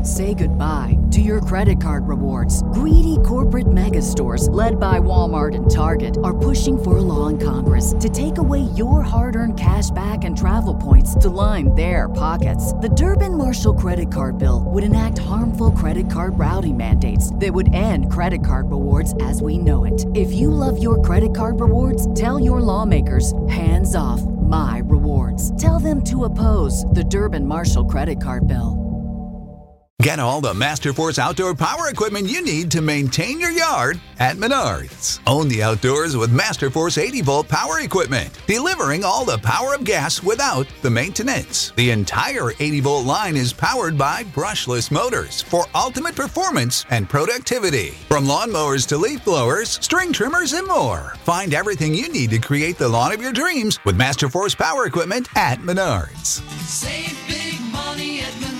Say goodbye to your credit card rewards. Greedy corporate mega stores, led by Walmart and Target, are pushing for a law in Congress to take away your hard-earned cash back and travel points to line their pockets. The Durbin-Marshall credit card bill would enact harmful credit card routing mandates that would end credit card rewards as we know it. If you love your credit card rewards, tell your lawmakers, hands off my rewards. Tell them to oppose the Durbin-Marshall credit card bill. Get all the Masterforce outdoor power equipment you need to maintain your yard at Menards. Own the outdoors with Masterforce 80-volt power equipment, delivering all the power of gas without the maintenance. The entire 80-volt line is powered by brushless motors for ultimate performance and productivity. From lawnmowers to leaf blowers, string trimmers, and more. Find everything you need to create the lawn of your dreams with Masterforce power equipment at Menards. Save big money at Menards.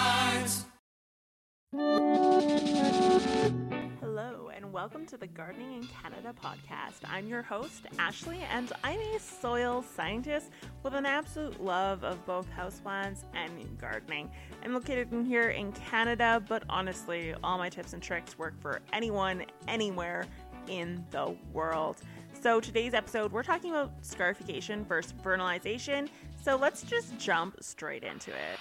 Hello and welcome to the Gardening in Canada podcast. I'm your host, Ashley, and I'm a soil scientist with an absolute love of both houseplants and gardening. I'm located in here in Canada, but honestly, all my tips and tricks work for anyone, anywhere in the world. So today's episode, we're talking about scarification versus vernalization, so let's just jump straight into it.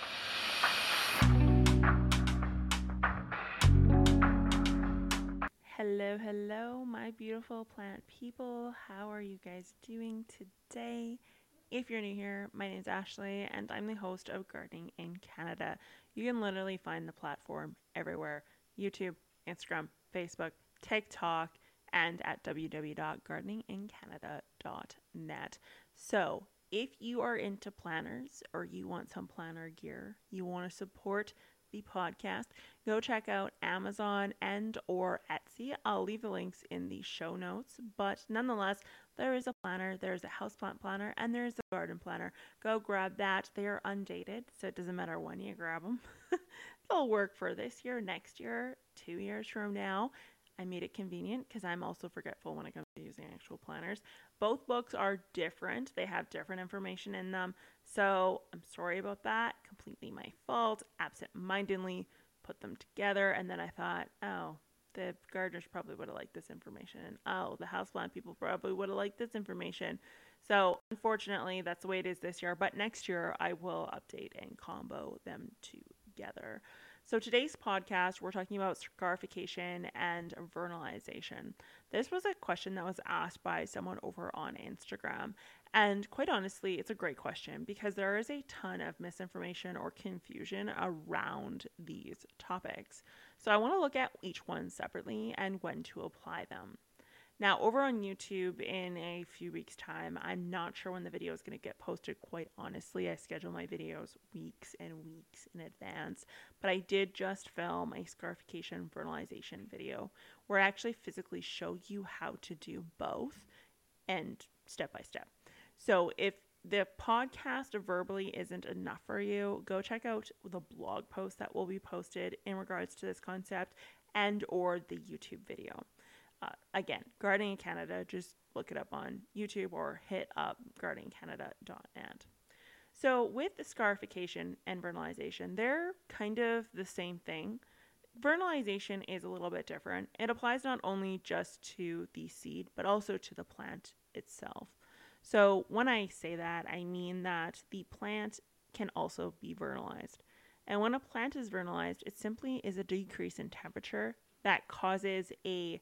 Hello, my beautiful plant people. How are you guys doing today? If you're new here, my name is Ashley, and I'm the host of Gardening in Canada. You can literally find the platform everywhere: YouTube, Instagram, Facebook, TikTok, and at www.gardeningincanada.net. So if you are into planners or you want some planner gear, you want to support the podcast, go check out Amazon and or Etsy. I'll leave the links in the show notes, but nonetheless, there is a planner, there's a houseplant planner, and there's a garden planner. Go grab that. They are undated, so it doesn't matter when you grab them. They'll work for this year, next year, 2 years from now. I made it convenient because I'm also forgetful when it comes to using actual planners. Both books are different. They have different information in them. So I'm sorry about that. Completely my fault. Absent-mindedly put them together. And then I thought, oh, the gardeners probably would have liked this information. And oh, the houseplant people probably would have liked this information. So unfortunately, that's the way it is this year. But next year, I will update and combo them together. So today's podcast, we're talking about scarification and vernalization. This was a question that was asked by someone over on Instagram. And quite honestly, it's a great question because there is a ton of misinformation or confusion around these topics. So I want to look at each one separately and when to apply them. Now, over on YouTube in a few weeks' time, I'm not sure when the video is going to get posted. Quite honestly, I schedule my videos weeks and weeks in advance. But I did just film a scarification vernalization video where I actually physically show you how to do both and step by step. So if the podcast verbally isn't enough for you, go check out the blog post that will be posted in regards to this concept and or the YouTube video. Again, Gardening in Canada, just look it up on YouTube or hit up gardeningcanada.net. So with the scarification and vernalization, they're kind of the same thing. Vernalization is a little bit different. It applies not only just to the seed, but also to the plant itself. So when I say that, I mean that the plant can also be vernalized. And when a plant is vernalized, it simply is a decrease in temperature that causes a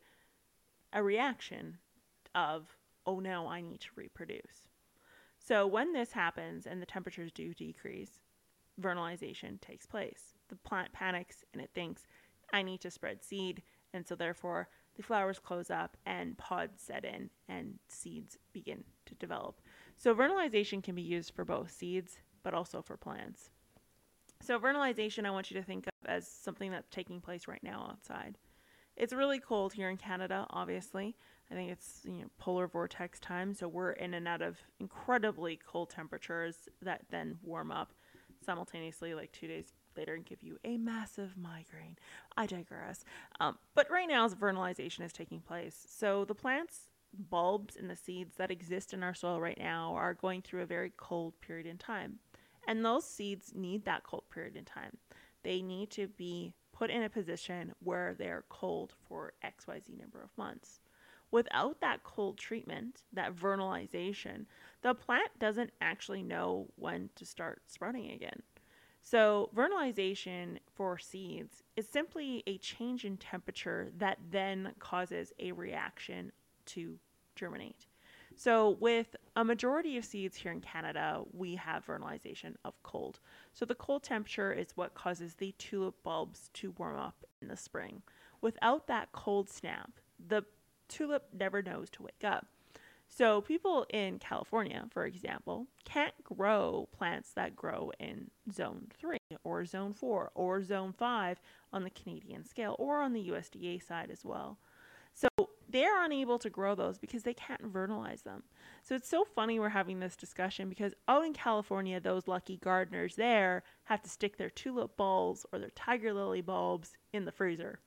reaction of, oh no, I need to reproduce. So when this happens and the temperatures do decrease, vernalization takes place. The plant panics and it thinks, I need to spread seed, and so therefore the flowers close up and pods set in and seeds begin to develop. So vernalization can be used for both seeds, but also for plants. So vernalization, I want you to think of as something that's taking place right now outside. It's really cold here in Canada, obviously. I think it's polar vortex time, so we're in and out of incredibly cold temperatures that then warm up simultaneously, like 2 days later, and give you a massive migraine. I digress. But right now, vernalization is taking place. So the plants, bulbs, and the seeds that exist in our soil right now are going through a very cold period in time. And those seeds need that cold period in time. they need to be put in a position where they're cold for XYZ number of months. Without that cold treatment, that vernalization, the plant doesn't actually know when to start sprouting again. So vernalization for seeds is simply a change in temperature that then causes a reaction to germinate. So with a majority of seeds here in Canada, we have vernalization of cold. So the cold temperature is what causes the tulip bulbs to warm up in the spring. Without that cold snap, the tulip never knows to wake up. So people in California, for example, can't grow plants that grow in zone 3 or zone 4 or zone 5 on the Canadian scale or on the USDA side as well. So they're unable to grow those because they can't vernalize them. So it's so funny we're having this discussion because out in California, those lucky gardeners there have to stick their tulip bulbs or their tiger lily bulbs in the freezer.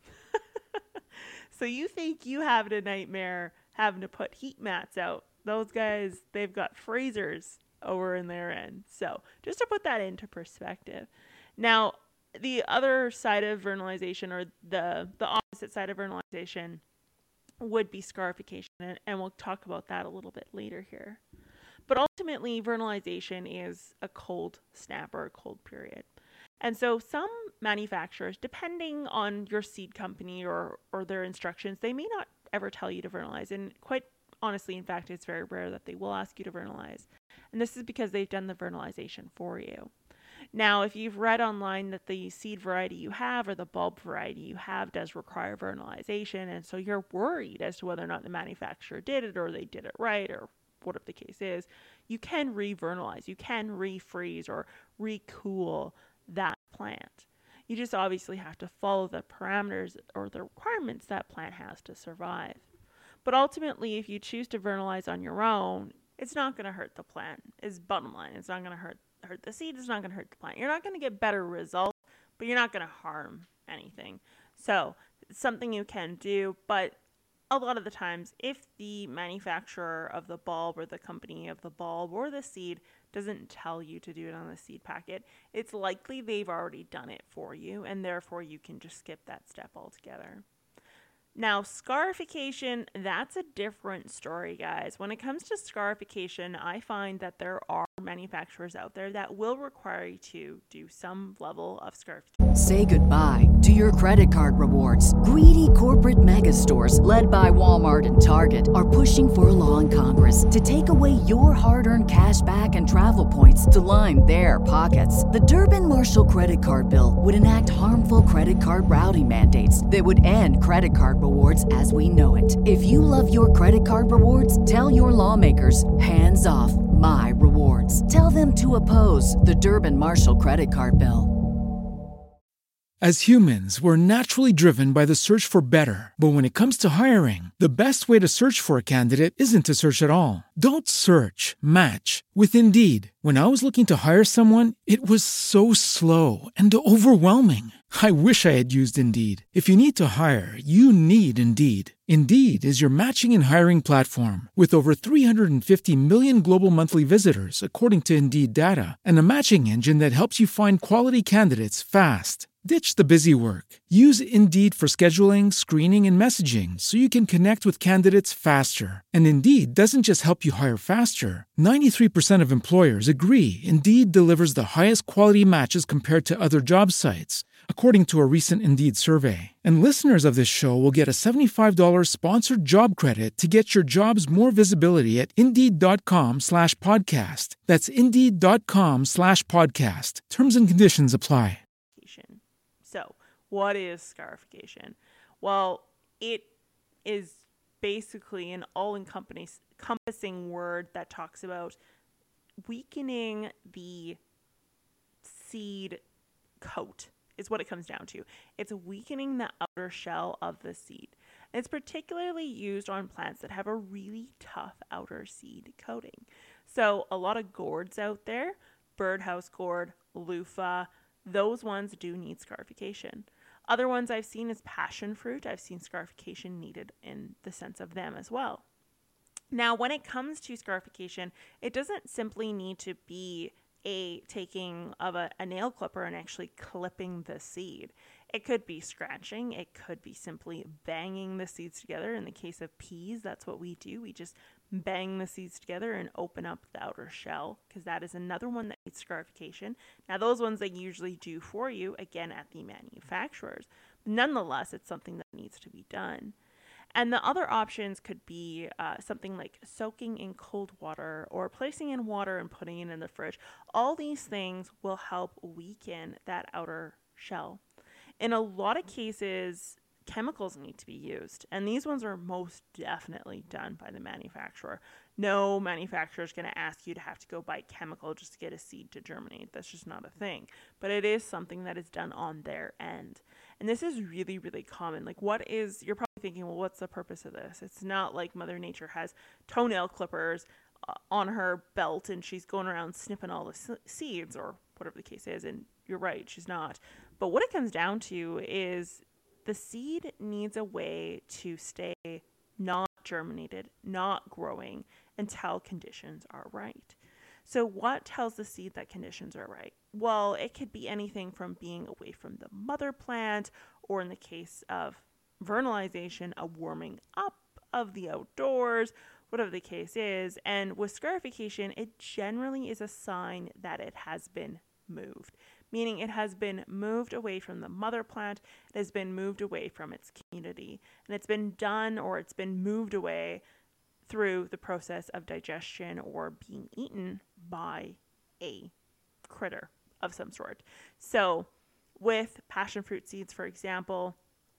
So you think you have a nightmare having to put heat mats out. Those guys, they've got freezers over in their end. So just to put that into perspective. Now, the other side of vernalization, or the opposite side of vernalization, would be scarification, and we'll talk about that a little bit later here. But ultimately, vernalization is a cold snap or a cold period. And so some manufacturers, depending on your seed company or their instructions, they may not ever tell you to vernalize. And quite honestly, in fact, it's very rare that they will ask you to vernalize. And this is because they've done the vernalization for you. Now, if you've read online that the seed variety you have or the bulb variety you have does require vernalization, and so you're worried as to whether or not the manufacturer did it or they did it right or whatever the case is, you can re-vernalize, you can refreeze or recool that plant. You just obviously have to follow the parameters or the requirements that plant has to survive. But ultimately, if you choose to vernalize on your own, it's not going to hurt the plant. Is bottom line. It's not going to hurt the seed. It's not going to hurt the plant. You're not going to get better results, but you're not going to harm anything. So it's something you can do, but a lot of the times, if the manufacturer of the bulb or the company of the bulb or the seed doesn't tell you to do it on the seed packet, it's likely they've already done it for you, and therefore you can just skip that step altogether. Now, scarification, that's a different story, guys. When it comes to scarification, I find that there are manufacturers out there that will require you to do some level of scarification. Say goodbye to your credit card rewards. Greedy corporate mega stores, led by Walmart and Target, are pushing for a law in Congress to take away your hard-earned cash back and travel points to line their pockets. The Durbin-Marshall credit card bill would enact harmful credit card routing mandates that would end credit card rewards as we know it. If you love your credit card rewards, tell your lawmakers, hands off my rewards. Tell them to oppose the Durbin-Marshall credit card bill. As humans, we're naturally driven by the search for better. But when it comes to hiring, the best way to search for a candidate isn't to search at all. Don't search, match with Indeed. When I was looking to hire someone, it was so slow and overwhelming. I wish I had used Indeed. If you need to hire, you need Indeed. Indeed is your matching and hiring platform with over 350 million global monthly visitors, according to Indeed data, and a matching engine that helps you find quality candidates fast. Ditch the busy work. Use Indeed for scheduling, screening, and messaging so you can connect with candidates faster. And Indeed doesn't just help you hire faster. 93% of employers agree Indeed delivers the highest quality matches compared to other job sites, according to a recent Indeed survey. And listeners of this show will get a $75 sponsored job credit to get your jobs more visibility at Indeed.com/podcast. That's Indeed.com/podcast. Terms and conditions apply. So, what is scarification? Well, it is basically an all-encompassing word that talks about weakening the seed coat, is what it comes down to. It's weakening the outer shell of the seed. And it's particularly used on plants that have a really tough outer seed coating. So, a lot of gourds out there, birdhouse gourd, loofah, those ones do need scarification. Other ones I've seen is passion fruit. I've seen scarification needed in the sense of them as well. Now, when it comes to scarification, it doesn't simply need to be taking of a nail clipper and actually clipping the seed. It could be scratching. It could be simply banging the seeds together. In the case of peas, that's what we do. We just bang the seeds together and open up the outer shell, because that is another one that needs scarification. Now, those ones they usually do for you, again, at the manufacturers. Nonetheless, it's something that needs to be done. And the other options could be something like soaking in cold water or placing in water and putting it in the fridge. All these things will help weaken that outer shell. In a lot of cases, chemicals need to be used, and these ones are most definitely done by the manufacturer. No manufacturer is going to ask you to have to go buy chemical just to get a seed to germinate. That's just not a thing. But it is something that is done on their end. And this is really, really common. Like, you're probably thinking, well, what's the purpose of this? It's not like Mother Nature has toenail clippers on her belt and she's going around snipping all the seeds or whatever the case is. And you're right, she's not. But what it comes down to is the seed needs a way to stay not germinated, not growing until conditions are right. So what tells the seed that conditions are right? Well, it could be anything from being away from the mother plant, or in the case of vernalization, a warming up of the outdoors, whatever the case is. And with scarification, it generally is a sign that it has been moved, meaning it has been moved away from the mother plant, it has been moved away from its community, and it's been done, or it's been moved away through the process of digestion or being eaten by a critter of some sort. So with passion fruit seeds, for example,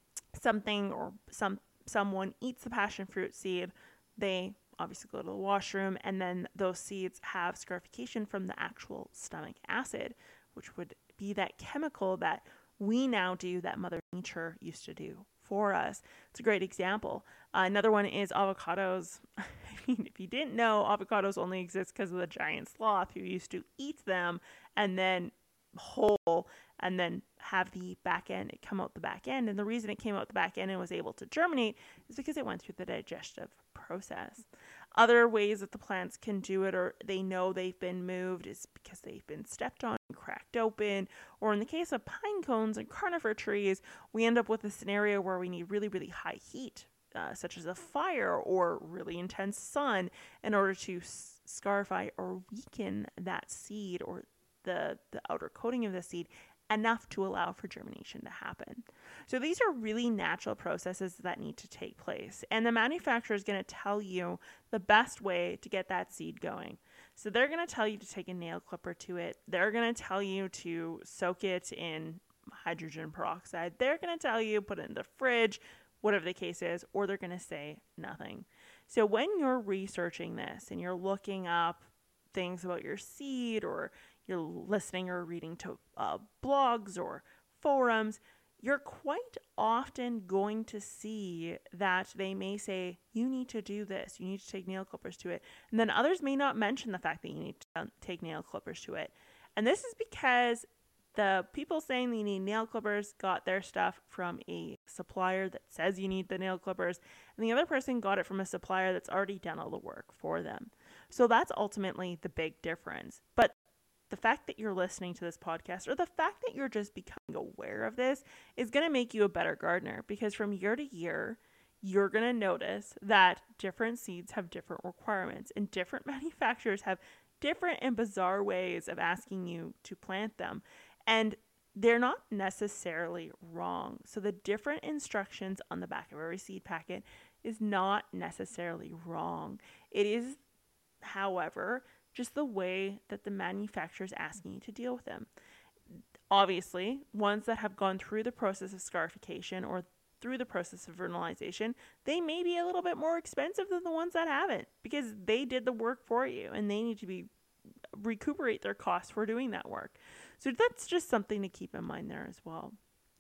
someone eats the passion fruit seed, they obviously go to the washroom, and then those seeds have scarification from the actual stomach acid, which would be that chemical that we now do that Mother Nature used to do for us. It's a great example. Another one is avocados. I mean, if you didn't know, avocados only exist because of the giant sloth who used to eat them and then whole and then have the back end come out the back end. And the reason it came out the back end and was able to germinate is because it went through the digestive process. Other ways that the plants can do it, or they know they've been moved, is because they've been stepped on and cracked open. Or in the case of pine cones and conifer trees, we end up with a scenario where we need really, really high heat, such as a fire or really intense sun, in order to scarify or weaken that seed or the outer coating of the seed enough to allow for germination to happen. So these are really natural processes that need to take place. And the manufacturer is going to tell you the best way to get that seed going. So they're going to tell you to take a nail clipper to it. They're going to tell you to soak it in hydrogen peroxide. They're going to tell you put it in the fridge, whatever the case is, or they're going to say nothing. So when you're researching this and you're looking up things about your seed, or you're listening or reading to blogs or forums, you're quite often going to see that they may say, you need to do this, you need to take nail clippers to it. And then others may not mention the fact that you need to take nail clippers to it. And this is because the people saying they need nail clippers got their stuff from a supplier that says you need the nail clippers, and the other person got it from a supplier that's already done all the work for them. So that's ultimately the big difference. But the fact that you're listening to this podcast, or the fact that you're just becoming aware of this, is going to make you a better gardener, because from year to year, you're going to notice that different seeds have different requirements, and different manufacturers have different and bizarre ways of asking you to plant them. And they're not necessarily wrong. So the different instructions on the back of every seed packet is not necessarily wrong. It is, however, just the way that the manufacturer is asking you to deal with them. Obviously, ones that have gone through the process of scarification or through the process of vernalization, they may be a little bit more expensive than the ones that haven't, because they did the work for you and they need to recuperate their costs for doing that work. So that's just something to keep in mind there as well.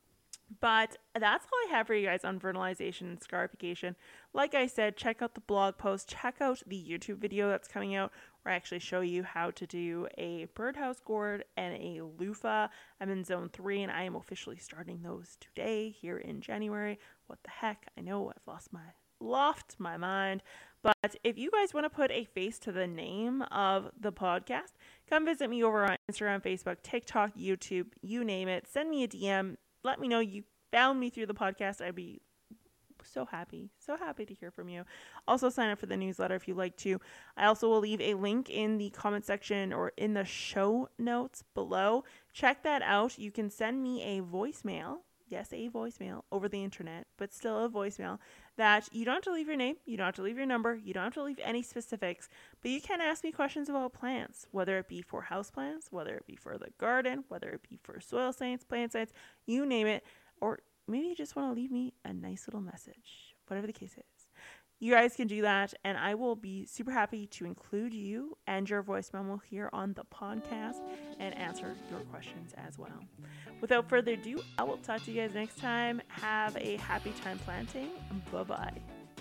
But that's all I have for you guys on vernalization and scarification. Like I said, check out the blog post, check out the YouTube video that's coming out where I actually show you how to do a birdhouse gourd and a loofah. I'm in zone 3 and I am officially starting those today here in January. What the heck? I know I've lost my lost my mind. But if you guys want to put a face to the name of the podcast, come visit me over on Instagram, Facebook, TikTok, YouTube, you name it. Send me a DM. Let me know you found me through the podcast. I'd be so happy to hear from you. Also, sign up for the newsletter if you'd like to. I also will leave a link in the comment section or in the show notes below. Check that out. You can send me a voicemail. Yes, a voicemail over the internet, but still a voicemail that you don't have to leave your name, you don't have to leave your number, you don't have to leave any specifics, but you can ask me questions about plants, whether it be for houseplants, whether it be for the garden, whether it be for soil science, plant science, you name it, or maybe you just want to leave me a nice little message, whatever the case is. You guys can do that, and I will be super happy to include you and your voice memo here on the podcast and answer your questions as well. Without further ado, I will talk to you guys next time. Have a happy time planting. Bye-bye.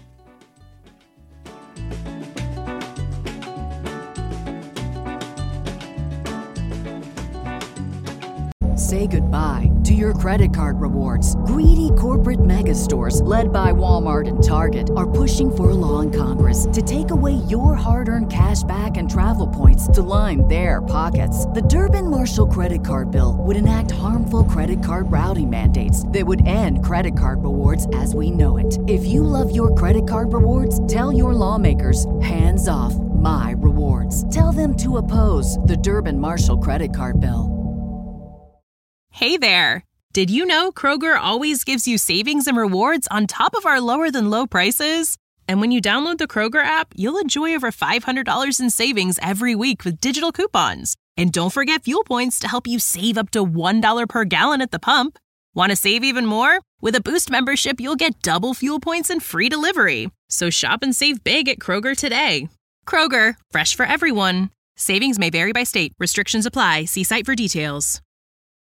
Say goodbye to your credit card rewards. Greedy corporate mega stores, led by Walmart and Target, are pushing for a law in Congress to take away your hard-earned cash back and travel points to line their pockets. The Durbin-Marshall credit card bill would enact harmful credit card routing mandates that would end credit card rewards as we know it. If you love your credit card rewards, tell your lawmakers, hands off my rewards. Tell them to oppose the Durbin-Marshall credit card bill. Hey there! Did you know Kroger always gives you savings and rewards on top of our lower-than-low prices? And when you download the Kroger app, you'll enjoy over $500 in savings every week with digital coupons. And don't forget fuel points to help you save up to $1 per gallon at the pump. Want to save even more? With a Boost membership, you'll get double fuel points and free delivery. So shop and save big at Kroger today. Kroger, fresh for everyone. Savings may vary by state. Restrictions apply. See site for details.